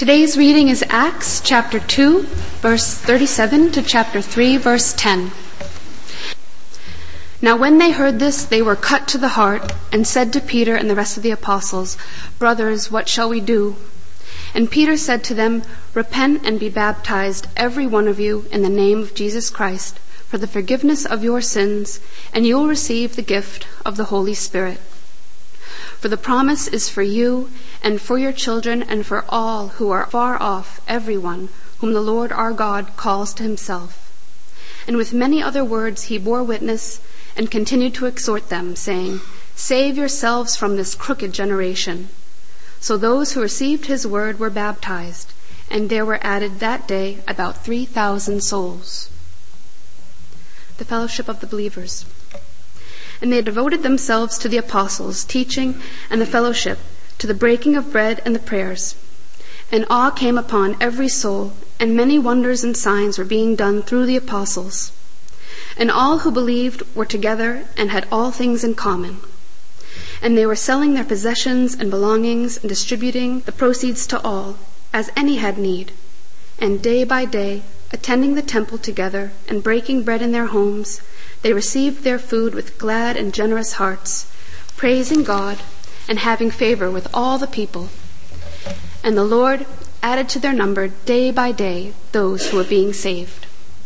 Today's reading is Acts chapter 2, verse 37 to chapter 3, verse 10. Now when they heard this, they were cut to the heart and said to Peter and the rest of the apostles, "Brothers, what shall we do?" And Peter said to them, "Repent and be baptized, every one of you, in the name of Jesus Christ, for the forgiveness of your sins, and you will receive the gift of the Holy Spirit. For the promise is for you and for your children and for all who are far off, everyone whom the Lord our God calls to himself." And with many other words he bore witness and continued to exhort them, saying, "Save yourselves from this crooked generation." So those who received his word were baptized, and there were added that day about 3,000 souls. The fellowship of the believers. And they devoted themselves to the apostles' teaching and the fellowship, to the breaking of bread and the prayers. And awe came upon every soul, and many wonders and signs were being done through the apostles. And all who believed were together and had all things in common. And they were selling their possessions and belongings and distributing the proceeds to all, as any had need. And day by day, attending the temple together and breaking bread in their homes, they received their food with glad and generous hearts, praising God and having favor with all the people. And the Lord added to their number day by day those who were being saved.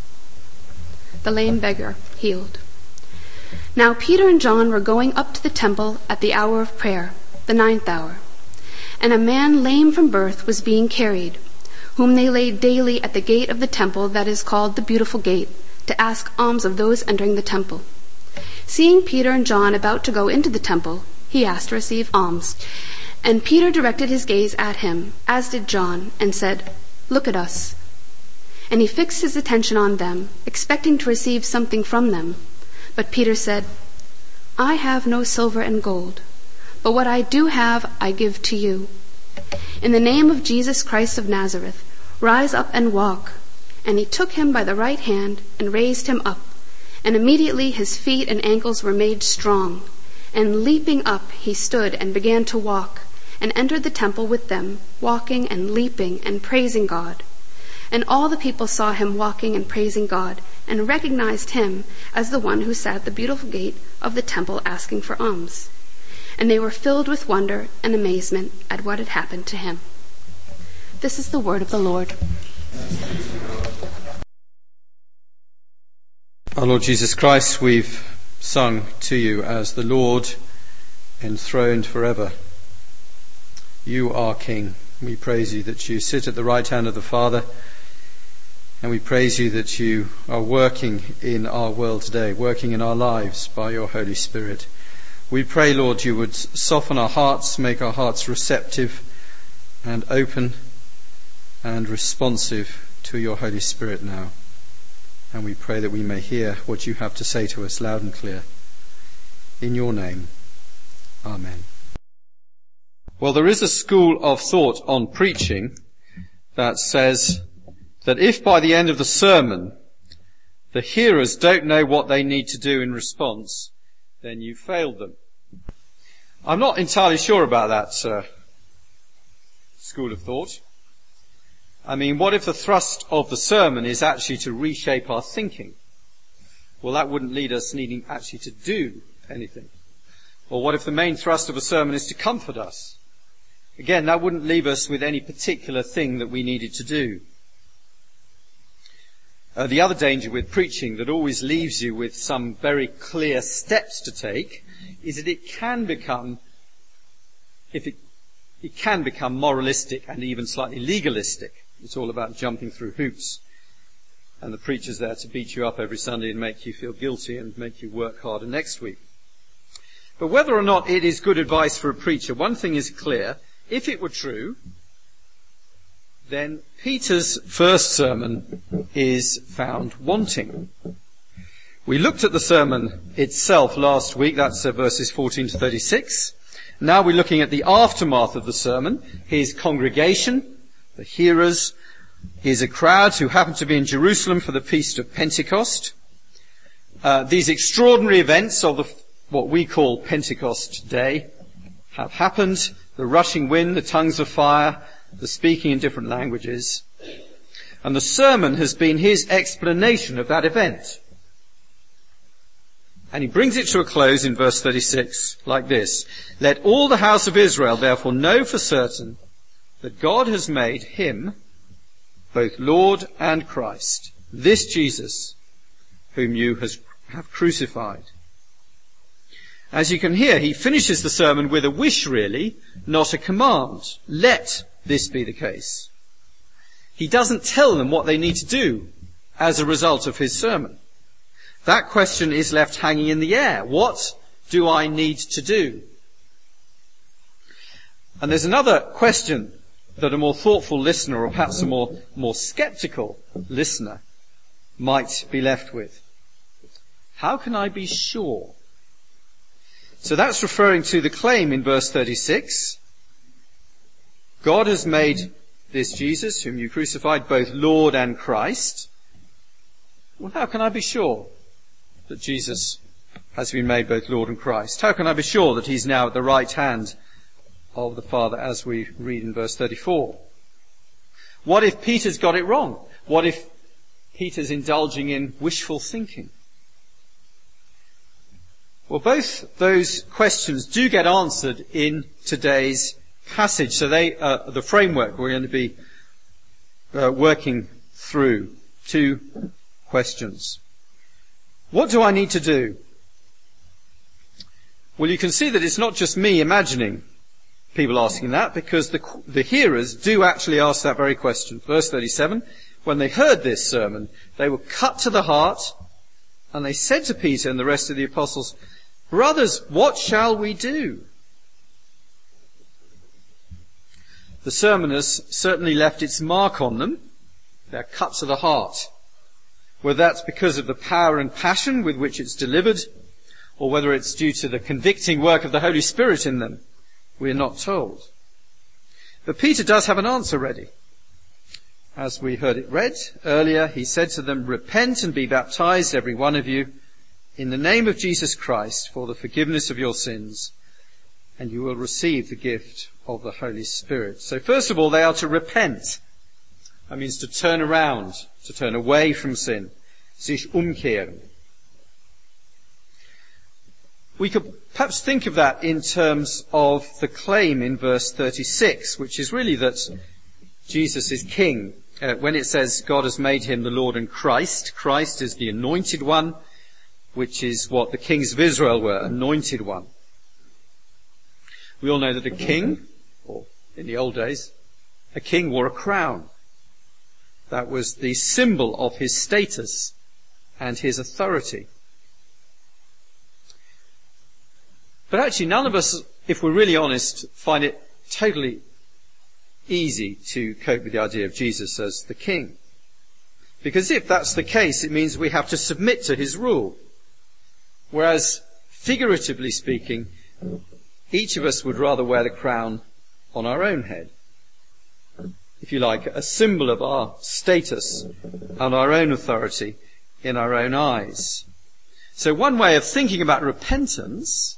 The lame beggar healed. Now Peter and John were going up to the temple at the hour of prayer, the 9th hour. And a man lame from birth was being carried, whom they laid daily at the gate of the temple that is called the Beautiful Gate, to ask alms of those entering the temple. Seeing Peter and John about to go into the temple, he asked to receive alms. And Peter directed his gaze at him, as did John, and said, "Look at us." And he fixed his attention on them, expecting to receive something from them. But Peter said, "I have no silver and gold, but what I do have I give to you. In the name of Jesus Christ of Nazareth, rise up and walk." And he took him by the right hand and raised him up. And immediately his feet and ankles were made strong. And leaping up, he stood and began to walk, and entered the temple with them, walking and leaping and praising God. And all the people saw him walking and praising God, and recognized him as the one who sat at the Beautiful Gate of the temple asking for alms. And they were filled with wonder and amazement at what had happened to him. This is the word of the Lord. Our Lord Jesus Christ, we've sung to you as the Lord enthroned forever. You are King. We praise you that you sit at the right hand of the Father, and we praise you that you are working in our world today, working in our lives by your Holy Spirit. We pray, Lord, you would soften our hearts, make our hearts receptive and open and responsive to your Holy Spirit now. And we pray that we may hear what you have to say to us loud and clear. In your name, Amen. Well, there is a school of thought on preaching that says that if by the end of the sermon the hearers don't know what they need to do in response, then you failed them. I'm not entirely sure about that school of thought. I mean, what if the thrust of the sermon is actually to reshape our thinking? Well, that wouldn't lead us needing actually to do anything. Or what if the main thrust of a sermon is to comfort us? Again, that wouldn't leave us with any particular thing that we needed to do. The other danger with preaching that always leaves you with some very clear steps to take is that it can become moralistic and even slightly legalistic. It's all about jumping through hoops. And the preacher's there to beat you up every Sunday and make you feel guilty and make you work harder next week. But whether or not it is good advice for a preacher, one thing is clear. If it were true, then Peter's first sermon is found wanting. We looked at the sermon itself last week. That's verses 14 to 36. Now we're looking at the aftermath of the sermon. His congregation, the hearers, is a crowd who happen to be in Jerusalem for the Feast of Pentecost. These extraordinary events of what we call Pentecost Day have happened. The rushing wind, the tongues of fire, the speaking in different languages. And the sermon has been his explanation of that event. And he brings it to a close in verse 36 like this. Let all the house of Israel therefore know for certain that God has made him both Lord and Christ, this Jesus whom you have crucified. As you can hear, he finishes the sermon with a wish really, not a command. Let this be the case. He doesn't tell them what they need to do as a result of his sermon. That question is left hanging in the air. What do I need to do? And there's another question that a more thoughtful listener, or perhaps a more sceptical listener, might be left with. How can I be sure? So that's referring to the claim in verse 36. God has made this Jesus, whom you crucified, both Lord and Christ. Well, how can I be sure that Jesus has been made both Lord and Christ? How can I be sure that he's now at the right hand of the Father, as we read in verse 34? What if Peter's got it wrong? What if Peter's indulging in wishful thinking? Well, both those questions do get answered in today's passage. So the framework we're going to be working through. Two questions. What do I need to do? Well, you can see that it's not just me imagining people asking that, because the hearers do actually ask that very question. Verse 37, when they heard this sermon, they were cut to the heart, and they said to Peter and the rest of the apostles, Brothers, what shall we do? The sermon has certainly left its mark on them. They're cut to the heart. Whether that's because of the power and passion with which it's delivered, or whether it's due to the convicting work of the Holy Spirit in them, we're not told. But Peter does have an answer ready. As we heard it read earlier, he said to them, Repent and be baptized, every one of you, in the name of Jesus Christ, for the forgiveness of your sins, and you will receive the gift of the Holy Spirit. So first of all, they are to repent. That means to turn around, to turn away from sin. Sich umkehren. We could perhaps think of that in terms of the claim in verse 36, which is really that Jesus is king. When it says God has made him the Lord and Christ, Christ is the anointed one, which is what the kings of Israel were, anointed one. We all know that a king, or in the old days, a king wore a crown. That was the symbol of his status and his authority. But actually none of us, if we're really honest, find it totally easy to cope with the idea of Jesus as the king. Because if that's the case, it means we have to submit to his rule. Whereas, figuratively speaking, each of us would rather wear the crown on our own head. If you like, a symbol of our status and our own authority in our own eyes. So one way of thinking about repentance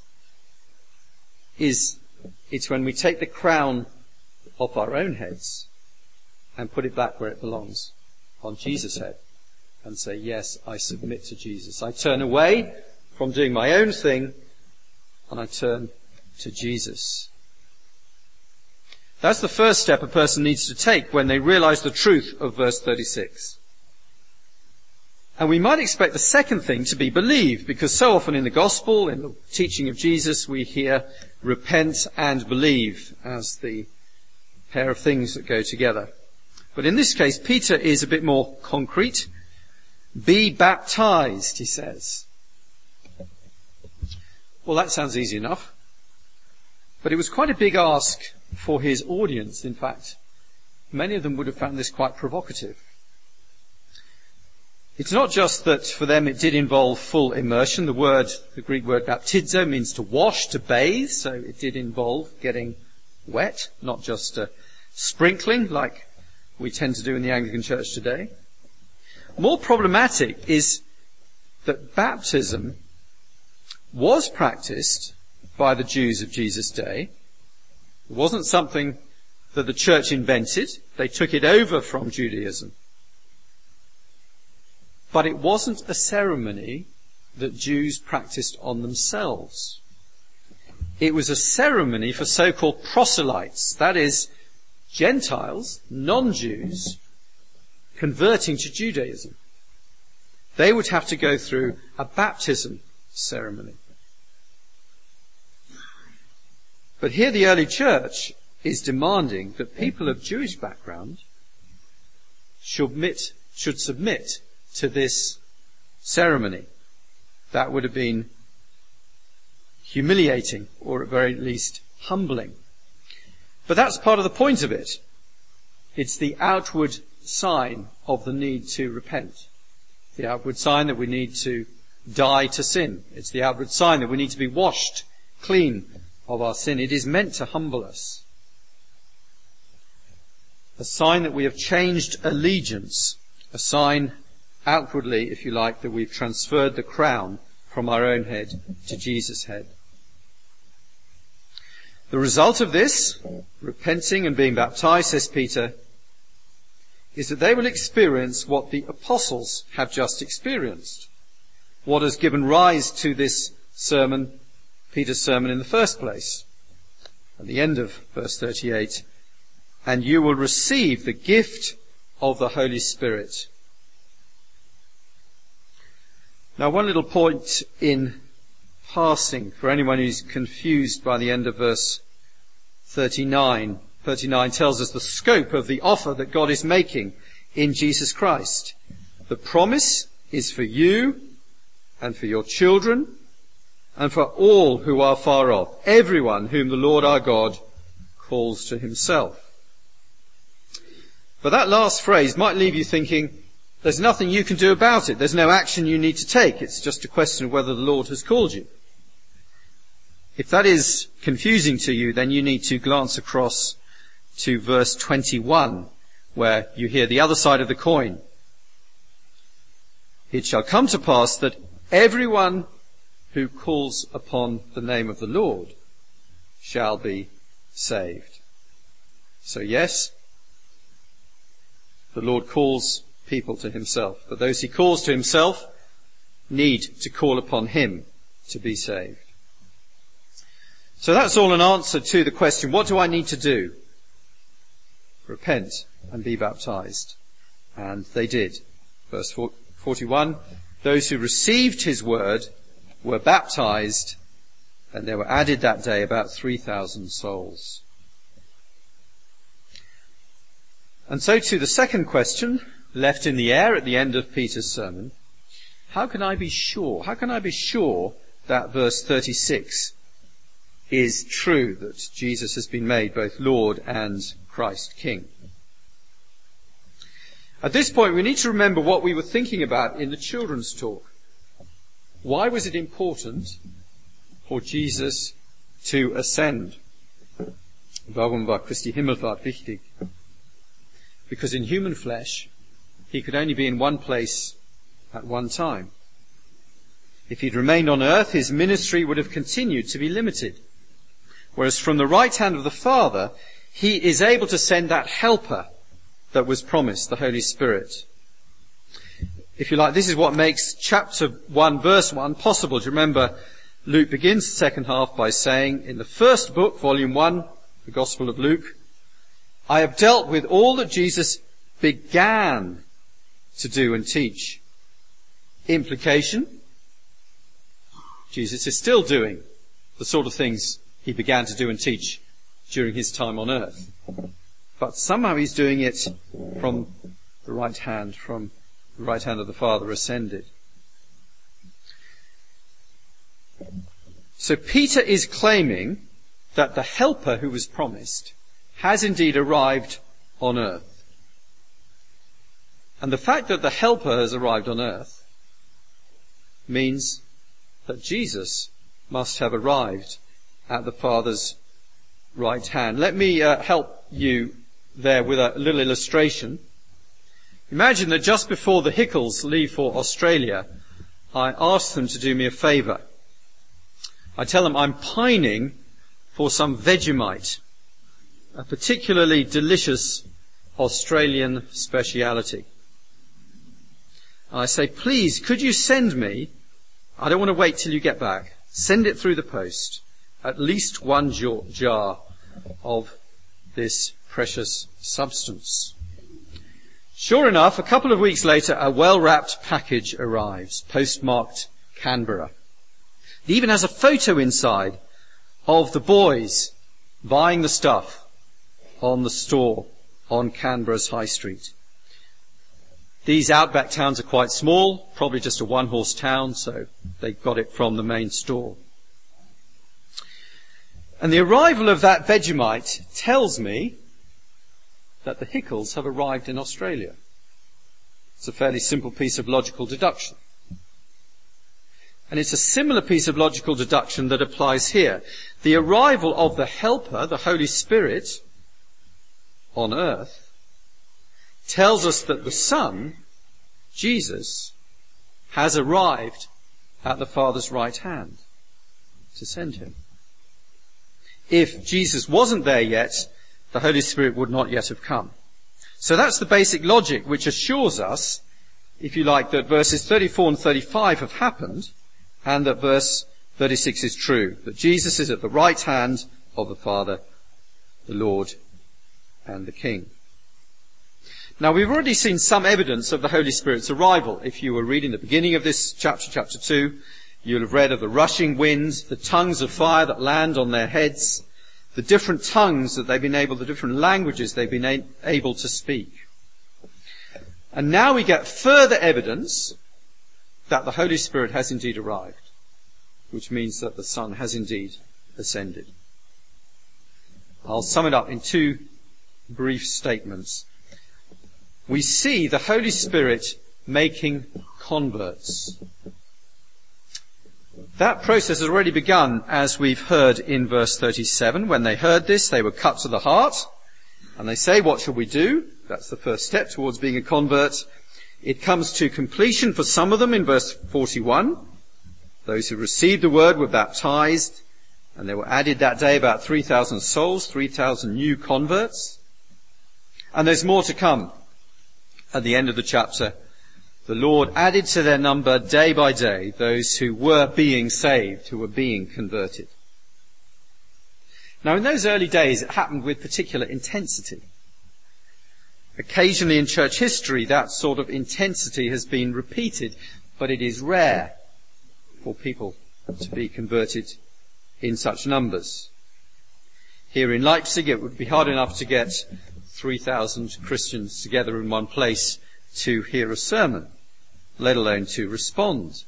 is it's when we take the crown off our own heads and put it back where it belongs, on Jesus' head, and say, yes, I submit to Jesus. I turn away from doing my own thing and I turn to Jesus. That's the first step a person needs to take when they realize the truth of verse 36. And we might expect the second thing to be believe, because so often in the gospel, in the teaching of Jesus, we hear repent and believe as the pair of things that go together. But in this case, Peter is a bit more concrete. Be baptized, he says. Well, that sounds easy enough. But it was quite a big ask for his audience, in fact. Many of them would have found this quite provocative. It's not just that for them it did involve full immersion. The Greek word baptizo means to wash, to bathe, so it did involve getting wet, not just sprinkling like we tend to do in the Anglican Church today. More problematic is that baptism was practiced by the Jews of Jesus' day. It wasn't something that the church invented. They took it over from Judaism. But it wasn't a ceremony that Jews practiced on themselves. It was a ceremony for so-called proselytes, that is, Gentiles, non-Jews, converting to Judaism. They would have to go through a baptism ceremony. But here the early church is demanding that people of Jewish background should submit to this ceremony. That would have been humiliating, or at very least humbling. But that's part of the point of it. It's the outward sign of the need to repent. The outward sign that we need to die to sin. It's the outward sign that we need to be washed clean of our sin. It is meant to humble us. A sign that we have changed allegiance. A sign outwardly, if you like, that we've transferred the crown from our own head to Jesus' head. The result of this, repenting and being baptized, says Peter, is that they will experience what the apostles have just experienced. What has given rise to this sermon, Peter's sermon in the first place. At the end of verse 38, and you will receive the gift of the Holy Spirit. Now, one little point in passing for anyone who's confused by the end of verse 39. 39 tells us the scope of the offer that God is making in Jesus Christ. The promise is for you and for your children and for all who are far off, everyone whom the Lord our God calls to himself. But that last phrase might leave you thinking, there's nothing you can do about it. There's no action you need to take. It's just a question of whether the Lord has called you. If that is confusing to you, then you need to glance across to verse 21, where you hear the other side of the coin. It shall come to pass that everyone who calls upon the name of the Lord shall be saved. So yes, the Lord calls people to himself, but those he calls to himself need to call upon him to be saved. So that's all an answer to the question, what do I need to do? Repent and be baptized. And they did. Verse 41, those who received his word were baptized, and there were added that day about 3,000 souls. And so to the second question, left in the air at the end of Peter's sermon, how can I be sure? How can I be sure that verse 36 is true, that Jesus has been made both Lord and Christ King? At this point, we need to remember what we were thinking about in the children's talk. Why was it important for Jesus to ascend? Warum war Christi Himmelfahrt wichtig? Because in human flesh, he could only be in one place at one time. If he'd remained on earth, his ministry would have continued to be limited. Whereas from the right hand of the Father, he is able to send that helper that was promised, the Holy Spirit. If you like, this is what makes chapter 1, verse 1 possible. Do you remember Luke begins the second half by saying, in the first book, volume 1, the Gospel of Luke, I have dealt with all that Jesus began to do and teach. Implication, Jesus is still doing the sort of things he began to do and teach during his time on earth. But somehow he's doing it from the right hand of the Father ascended. So Peter is claiming that the helper who was promised has indeed arrived on earth. And the fact that the helper has arrived on earth means that Jesus must have arrived at the Father's right hand. Let me help you there with a little illustration. Imagine that just before the Hickles leave for Australia, I ask them to do me a favour. I tell them I'm pining for some Vegemite. a particularly delicious Australian speciality. I say, please, could you send me, I don't want to wait till you get back, send it through the post, at least one jar of this precious substance. Sure enough, a couple of weeks later, a well-wrapped package arrives, postmarked Canberra. It even has a photo inside of the boys buying the stuff on the store on Canberra's High Street. These outback towns are quite small, probably just a one-horse town, so they got it from the main store. And the arrival of that Vegemite tells me that the Hickles have arrived in Australia. It's a fairly simple piece of logical deduction. And it's a similar piece of logical deduction that applies here. The arrival of the Helper, the Holy Spirit, on earth, tells us that the Son, Jesus, has arrived at the Father's right hand to send him. If Jesus wasn't there yet, the Holy Spirit would not yet have come. So that's the basic logic which assures us, if you like, that verses 34 and 35 have happened, and that verse 36 is true, that Jesus is at the right hand of the Father, the Lord, and the King. Now, we've already seen some evidence of the Holy Spirit's arrival. If you were reading the beginning of this chapter 2, you'll have read of the rushing winds, the tongues of fire that land on their heads, the different tongues that they've been able, the different languages they've been able to speak. And now we get further evidence that the Holy Spirit has indeed arrived, which means that the Son has indeed ascended. I'll sum it up in two brief statements. We see the Holy Spirit making converts. That process has already begun, as we've heard in verse 37. When they heard this, they were cut to the heart, and they say, what shall we do? That's the first step towards being a convert. It comes to completion for some of them in verse 41. Those who received the word were baptized, and there were added that day about 3,000 souls, 3,000 new converts. And there's more to come. At the end of the chapter, the Lord added to their number day by day those who were being saved, who were being converted. Now, in those early days, it happened with particular intensity. Occasionally in church history, that sort of intensity has been repeated, but it is rare for people to be converted in such numbers. Here in Leipzig, it would be hard enough to get 3,000 Christians together in one place to hear a sermon, let alone to respond.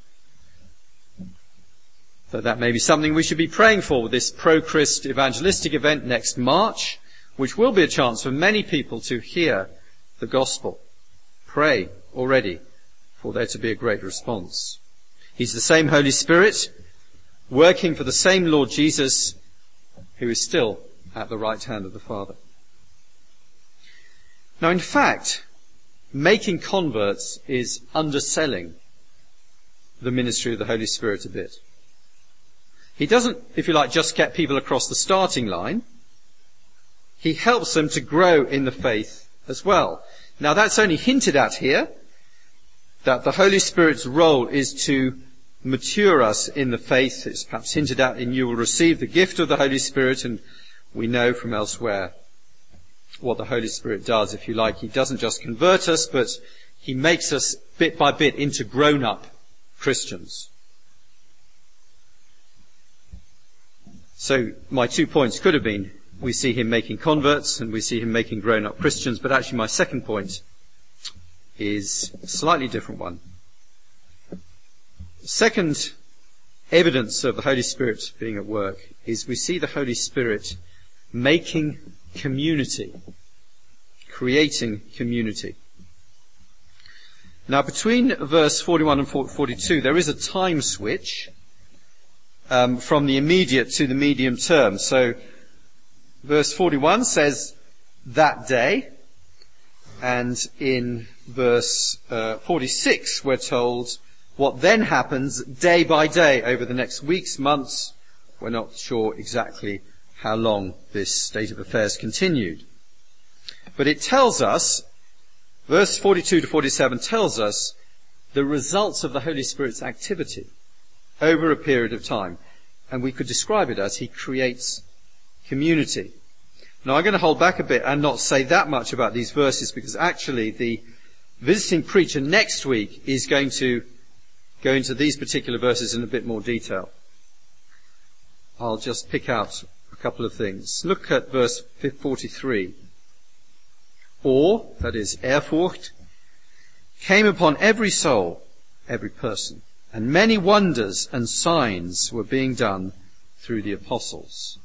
So that may be something we should be praying for with this pro-Christ evangelistic event next March, which will be a chance for many people to hear the gospel. Pray already for there to be a great response. He's the same Holy Spirit, working for the same Lord Jesus, who is still at the right hand of the Father. Now, in fact, making converts is underselling the ministry of the Holy Spirit a bit. He doesn't, if you like, just get people across the starting line. He helps them to grow in the faith as well. Now, that's only hinted at here, that the Holy Spirit's role is to mature us in the faith. It's perhaps hinted at in you will receive the gift of the Holy Spirit, and we know from elsewhere what the Holy Spirit does, if you like. He doesn't just convert us, but he makes us bit by bit into grown-up Christians. So my 2 points could have been, we see him making converts and we see him making grown-up Christians, but actually my second point is a slightly different one. The second evidence of the Holy Spirit being at work is we see the Holy Spirit making community, creating community. Now, between verse 41 and 42, there is a time switch from the immediate to the medium term. So, verse 41 says, that day, and in verse 46, we're told what then happens day by day over the next weeks, months. We're not sure exactly how long this state of affairs continued. But it tells us, verse 42 to 47 tells us the results of the Holy Spirit's activity over a period of time. And we could describe it as he creates community. Now I'm going to hold back a bit and not say that much about these verses, because actually the visiting preacher next week is going to go into these particular verses in a bit more detail. I'll just pick out a couple of things. Look at verse 43. Awe, that is Ehrfurcht, came upon every soul, every person, and many wonders and signs were being done through the apostles.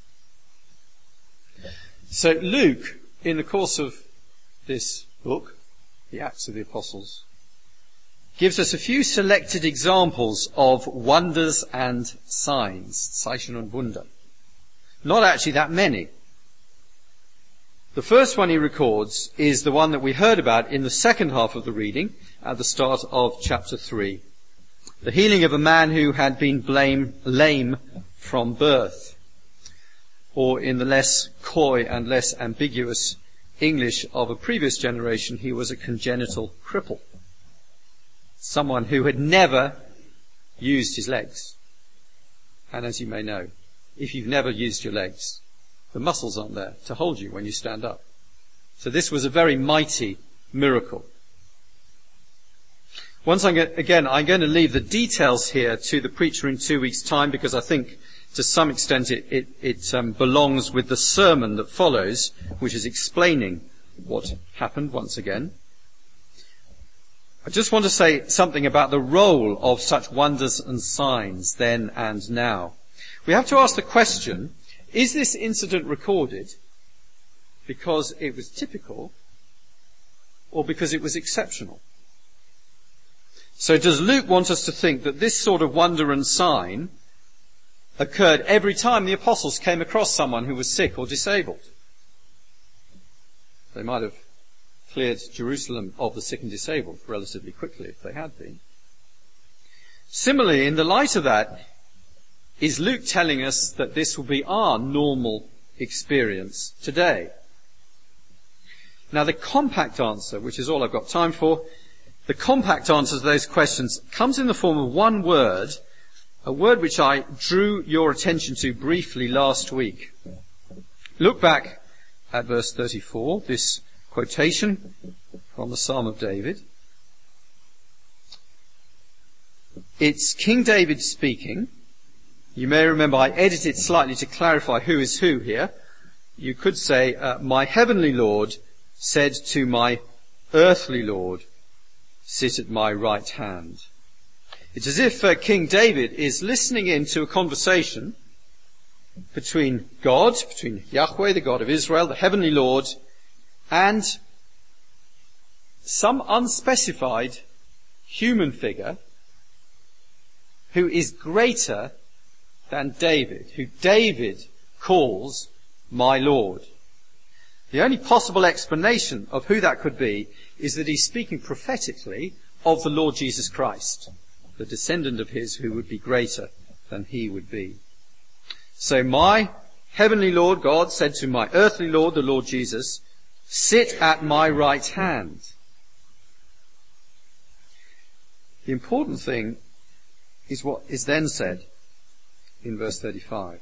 So Luke, in the course of this book, the Acts of the Apostles, gives us a few selected examples of wonders and signs, Zeichen und Wunder. Not actually that many. The first one he records is the one that we heard about in the second half of the reading at the start of chapter 3. The healing of a man who had been lame from birth. Or in the less coy and less ambiguous English of a previous generation, he was a congenital cripple. Someone who had never used his legs. And as you may know, if you've never used your legs, the muscles aren't there to hold you when you stand up. So this was a very mighty miracle. I'm going to leave the details here to the preacher in 2 weeks' time, because I think to some extent it belongs with the sermon that follows, which is explaining what happened once again. I just want to say something about the role of such wonders and signs then and now. We have to ask the question, is this incident recorded because it was typical or because it was exceptional? So does Luke want us to think that this sort of wonder and sign occurred every time the apostles came across someone who was sick or disabled? They might have cleared Jerusalem of the sick and disabled relatively quickly if they had been. Similarly, in the light of that, is Luke telling us that this will be our normal experience today? Now the compact answer, which is all I've got time for, the compact answer to those questions comes in the form of one word, a word which I drew your attention to briefly last week. Look back at verse 34, this quotation from the Psalm of David. It's King David speaking. You may remember I edited it slightly to clarify who is who here. You could say, my heavenly Lord said to my earthly Lord, sit at my right hand. It's as if King David is listening in to a conversation between God, between Yahweh, the God of Israel, the heavenly Lord, and some unspecified human figure who is greater than David, who David calls my Lord. The only possible explanation of who that could be is that he's speaking prophetically of the Lord Jesus Christ, the descendant of his who would be greater than he would be. So my heavenly Lord, God, said to my earthly Lord, the Lord Jesus, sit at my right hand. The important thing is what is then said in verse 35.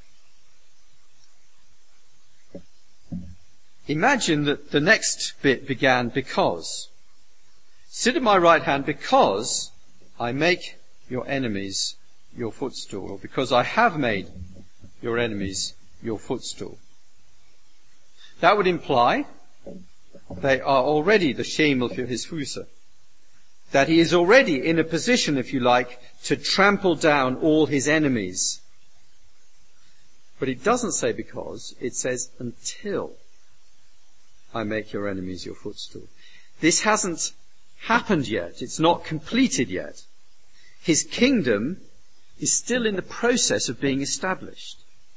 Imagine that the next bit began because. Sit at my right hand because I make your enemies your footstool, or because I have made your enemies your footstool. That would imply they are already the Schemel für his Füße, that he is already in a position, if you like, to trample down all his enemies. But it doesn't say because, it says until I make your enemies your footstool. This hasn't happened yet. It's not completed yet. His kingdom is still in the process of being established.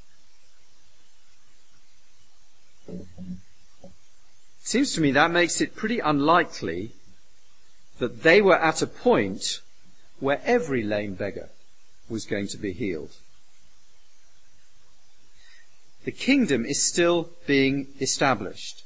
It seems to me that makes it pretty unlikely that they were at a point where every lame beggar was going to be healed. The kingdom is still being established.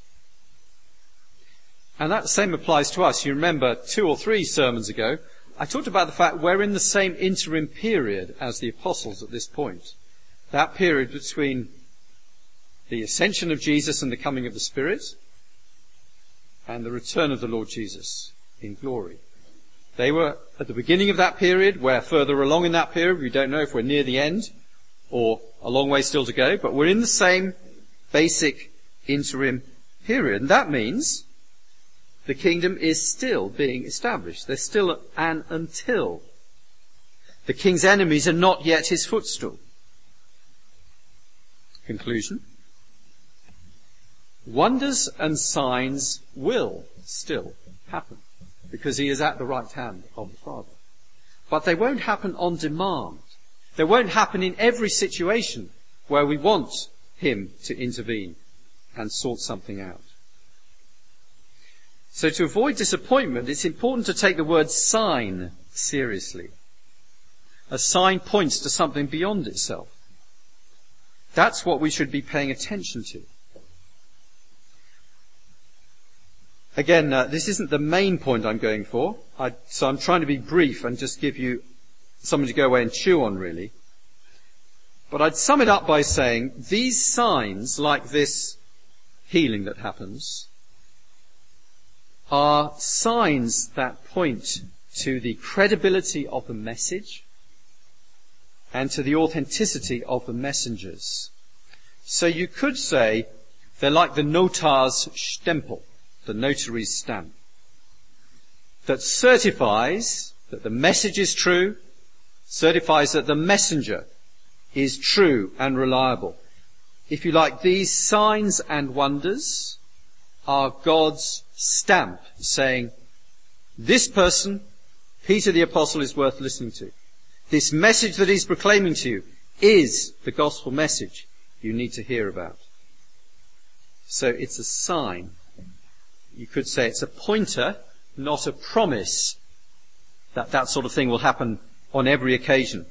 And that same applies to us. You remember 2 or 3 sermons ago, I talked about the fact we're in the same interim period as the apostles at this point. That period between the ascension of Jesus and the coming of the Spirit and the return of the Lord Jesus in glory. They were at the beginning of that period. We're further along in that period. We don't know if we're near the end or a long way still to go, but we're in the same basic interim period. And that means the kingdom is still being established. There's still an until. The king's enemies are not yet his footstool. Conclusion. Wonders and signs will still happen because he is at the right hand of the Father. But they won't happen on demand. They won't happen in every situation where we want him to intervene and sort something out. So to avoid disappointment, it's important to take the word sign seriously. A sign points to something beyond itself. That's what we should be paying attention to. Again, this isn't the main point I'm going for, so I'm trying to be brief and just give you something to go away and chew on, really. But I'd sum it up by saying these signs, like this healing that happens, are signs that point to the credibility of the message and to the authenticity of the messengers. So you could say they're like the notar's stempel, the notary's stamp, that certifies that the message is true, certifies that the messenger is true and reliable. If you like, these signs and wonders are God's stamp saying, this person, Peter the Apostle, is worth listening to. This message that he's proclaiming to you is the gospel message you need to hear about. So it's a sign. You could say it's a pointer, not a promise that that sort of thing will happen on every occasion.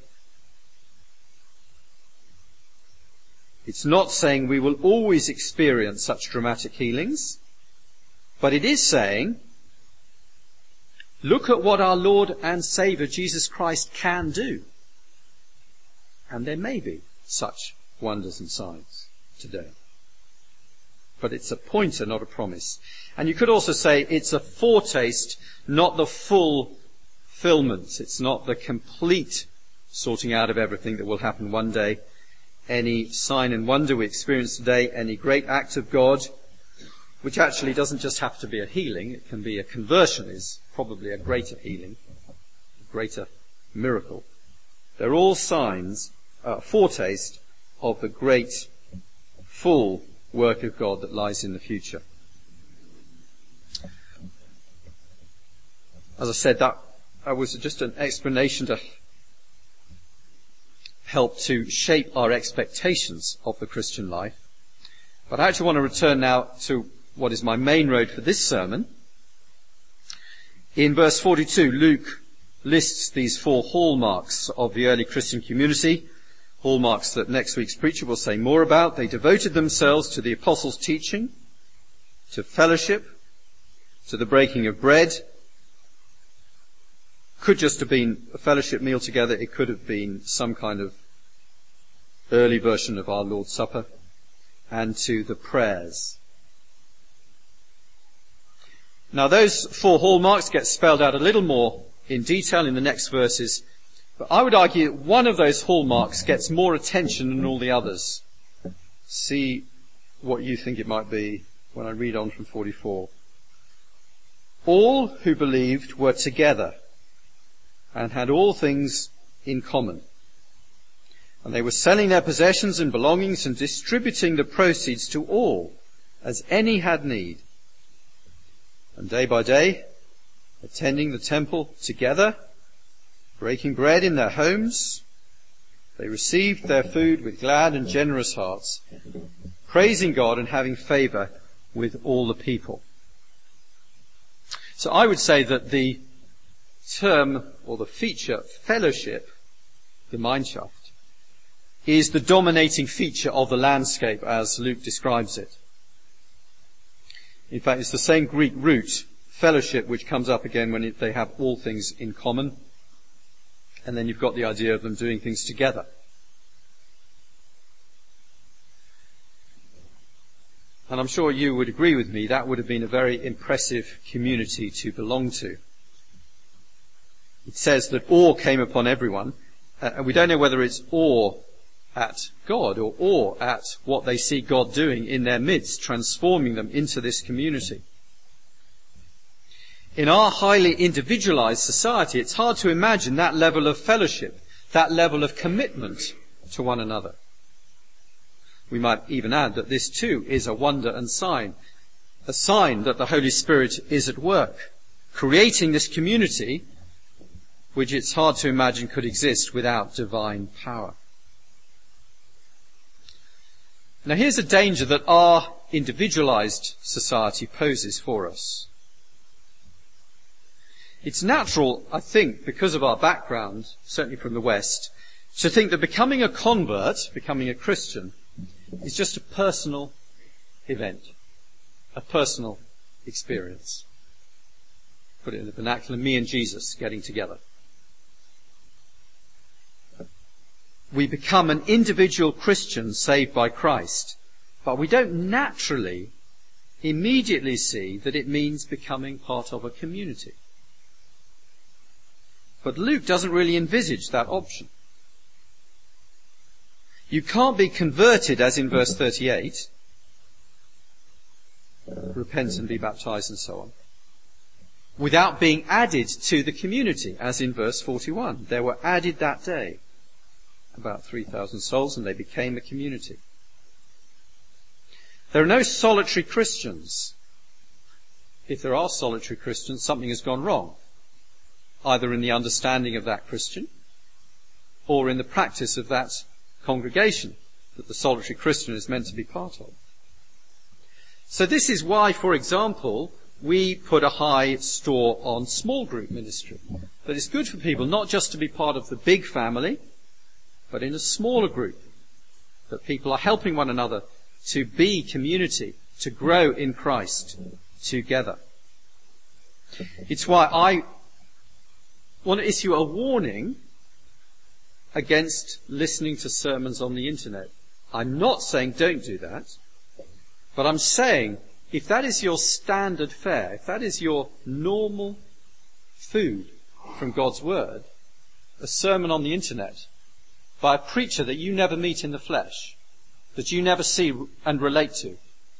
It's not saying we will always experience such dramatic healings, but it is saying, look at what our Lord and Saviour Jesus Christ can do. And there may be such wonders and signs today. But it's a pointer, not a promise. And you could also say it's a foretaste, not the full fulfillment. It's not the complete sorting out of everything that will happen one day. Any sign and wonder we experience today, any great act of God, which actually doesn't just have to be a healing, it can be a conversion, is probably a greater healing, a greater miracle. They're all signs, foretaste of the great, full work of God that lies in the future. As I said, that was just an explanation to help to shape our expectations of the Christian life. But I actually want to return now to what is my main road for this sermon. In verse 42, Luke lists these 4 hallmarks of the early Christian community, hallmarks that next week's preacher will say more about. They devoted themselves to the apostles' teaching, to fellowship, to the breaking of bread. Could just have been a fellowship meal together. It could have been some kind of early version of our Lord's Supper. And to the prayers. Now those 4 hallmarks get spelled out a little more in detail in the next verses. But I would argue that one of those hallmarks gets more attention than all the others. See what you think it might be when I read on from 44. All who believed were together and had all things in common. And they were selling their possessions and belongings and distributing the proceeds to all as any had need. And day by day, attending the temple together, breaking bread in their homes, they received their food with glad and generous hearts, praising God and having favour with all the people. So I would say that the term or the feature fellowship, Gemeinschaft, is the dominating feature of the landscape as Luke describes it. In fact, it's the same Greek root, fellowship, which comes up again when they have all things in common. And then you've got the idea of them doing things together. And I'm sure you would agree with me, that would have been a very impressive community to belong to. It says that awe came upon everyone, and we don't know whether it's awe at God or awe at what they see God doing in their midst, transforming them into this community. In our highly individualized society, it's hard to imagine that level of fellowship, that level of commitment to one another. We might even add that this too is a wonder and sign, a sign that the Holy Spirit is at work, creating this community which it's hard to imagine could exist without divine power. Now here's a danger that our individualized society poses for us. It's natural, I think, because of our background, certainly from the West, to think that becoming a convert, becoming a Christian, is just a personal event, a personal experience. Put it in the vernacular, me and Jesus getting together. We become an individual Christian saved by Christ, but we don't naturally, immediately see that it means becoming part of a community. But Luke doesn't really envisage that option. You can't be converted, as in verse 38, repent and be baptized and so on, without being added to the community, as in verse 41. There were added that day about 3,000 souls, and they became a community. There are no solitary Christians. If there are solitary Christians, something has gone wrong, either in the understanding of that Christian or in the practice of that congregation that the solitary Christian is meant to be part of. So this is why, for example, we put a high store on small group ministry. That it's good for people not just to be part of the big family, but in a smaller group. That people are helping one another to be community, to grow in Christ together. It's why I want to issue a warning against listening to sermons on the internet. I'm not saying don't do that, but I'm saying if that is your standard fare, if that is your normal food from God's Word, a sermon on the internet by a preacher that you never meet in the flesh, that you never see and relate to,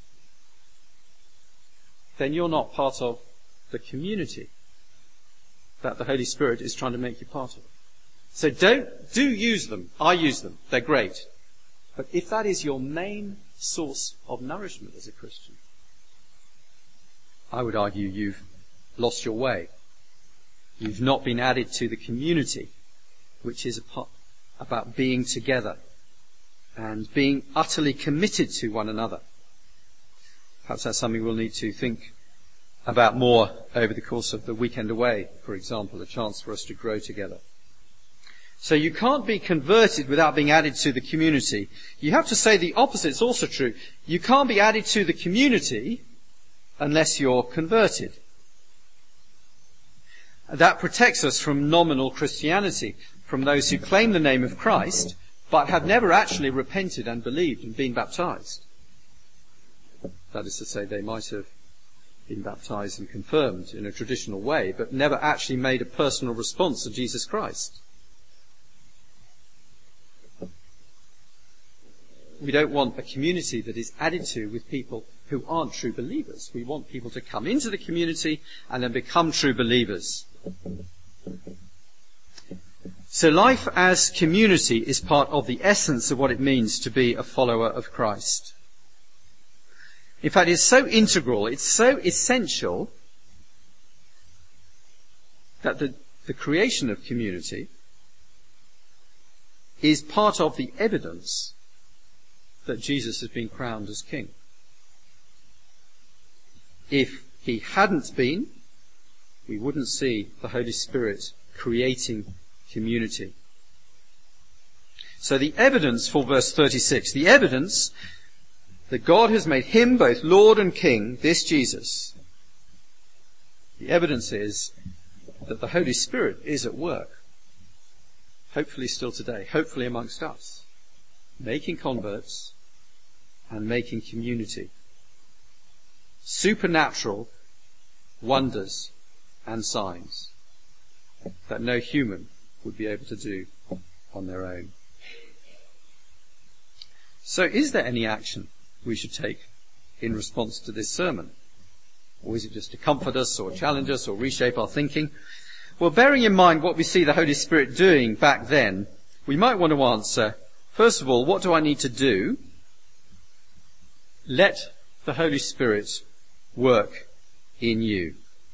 then you're not part of the community that the Holy Spirit is trying to make you part of. So do use them. I use them. They're great. But if that is your main source of nourishment as a Christian, I would argue you've lost your way. You've not been added to the community, which is about being together and being utterly committed to one another. Perhaps that's something we'll need to think about more over the course of the weekend away, for example, a chance for us to grow together. So you can't be converted without being added to the community. You have to say the opposite. It's also true. You can't be added to the community unless you're converted. That protects us from nominal Christianity, from those who claim the name of Christ, but have never actually repented and believed and been baptized. That is to say, they might have been baptized and confirmed in a traditional way, but never actually made a personal response to Jesus Christ. We don't want a community that is added to with people who aren't true believers. We want people to come into the community and then become true believers. So life as community is part of the essence of what it means to be a follower of Christ. In fact, it's so integral, it's so essential that the creation of community is part of the evidence that Jesus has been crowned as king. If he hadn't been, we wouldn't see the Holy Spirit creating community. So the evidence for verse 36, the evidence that God has made him both Lord and King, this Jesus, the evidence is that the Holy Spirit is at work. Hopefully still today, hopefully amongst us, making converts and making community. Supernatural wonders and signs that no human would be able to do on their own. So is there any action we should take in response to this sermon? Or is it just to comfort us or challenge us or reshape our thinking? Well, bearing in mind what we see the Holy Spirit doing back then, we might want to answer, first of all, what do I need to do? Let the Holy Spirit work in you.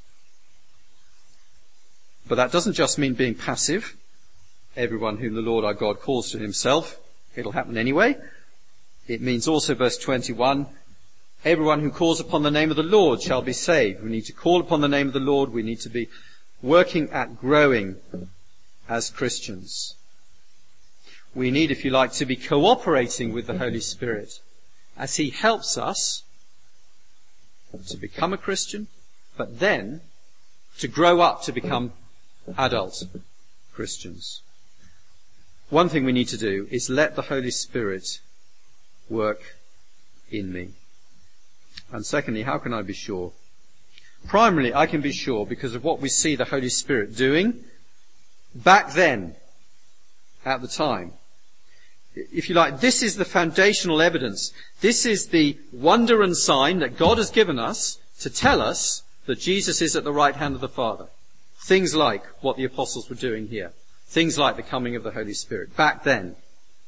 But that doesn't just mean being passive. Everyone whom the Lord our God calls to himself, it'll happen anyway. It means also, verse 21, everyone who calls upon the name of the Lord shall be saved. We need to call upon the name of the Lord. We need to be working at growing as Christians. We need, if you like, to be cooperating with the Holy Spirit as he helps us to become a Christian, but then to grow up to become adult Christians. One thing we need to do is let the Holy Spirit work in me. And secondly, how can I be sure? Primarily, I can be sure because of what we see the Holy Spirit doing back then, at the time. If you like, this is the foundational evidence. This is the wonder and sign that God has given us to tell us that Jesus is at the right hand of the Father. Things like what the apostles were doing here. Things like the coming of the Holy Spirit. Back then.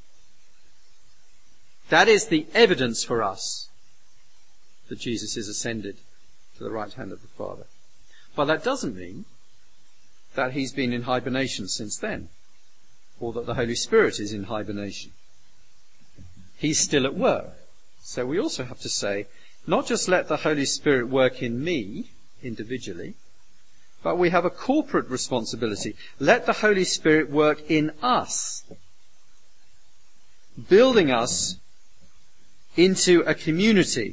That is the evidence for us that Jesus is ascended to the right hand of the Father. But that doesn't mean that he's been in hibernation since then, or that the Holy Spirit is in hibernation. He's still at work. So we also have to say, not just let the Holy Spirit work in me individually, but we have a corporate responsibility. Let the Holy Spirit work in us, building us into a community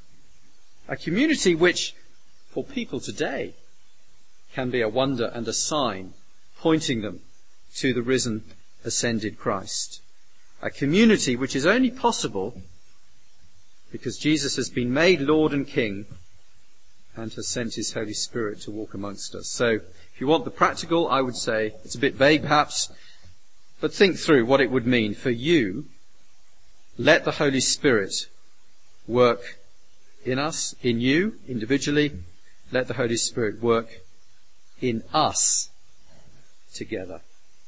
which, for people today, can be a wonder and a sign, pointing them to the risen, ascended Christ. A community which is only possible because Jesus has been made Lord and King and has sent his Holy Spirit to walk amongst us. So, if you want the practical, I would say, it's a bit vague perhaps, but think through what it would mean for you. Let the Holy Spirit work in us, in you, individually. Let the Holy Spirit work in us together.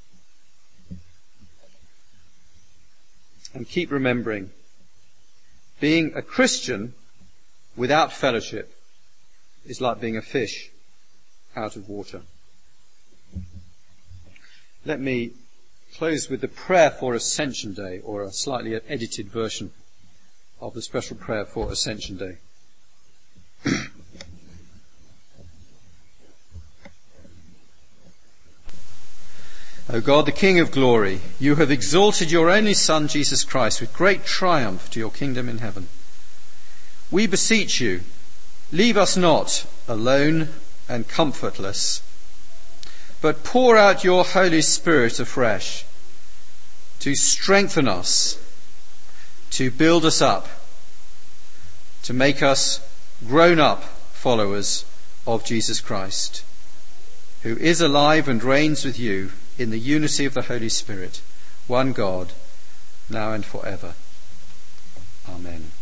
And keep remembering, being a Christian without fellowship is like being a fish out of water. Let me close with the prayer for Ascension Day, or a slightly edited version of the special prayer for Ascension Day. O God, the King of glory, you have exalted your only Son, Jesus Christ, with great triumph to your kingdom in heaven. We beseech you, leave us not alone and comfortless, but pour out your Holy Spirit afresh to strengthen us, to build us up, to make us grown-up followers of Jesus Christ, who is alive and reigns with you in the unity of the Holy Spirit, one God, now and forever. Amen.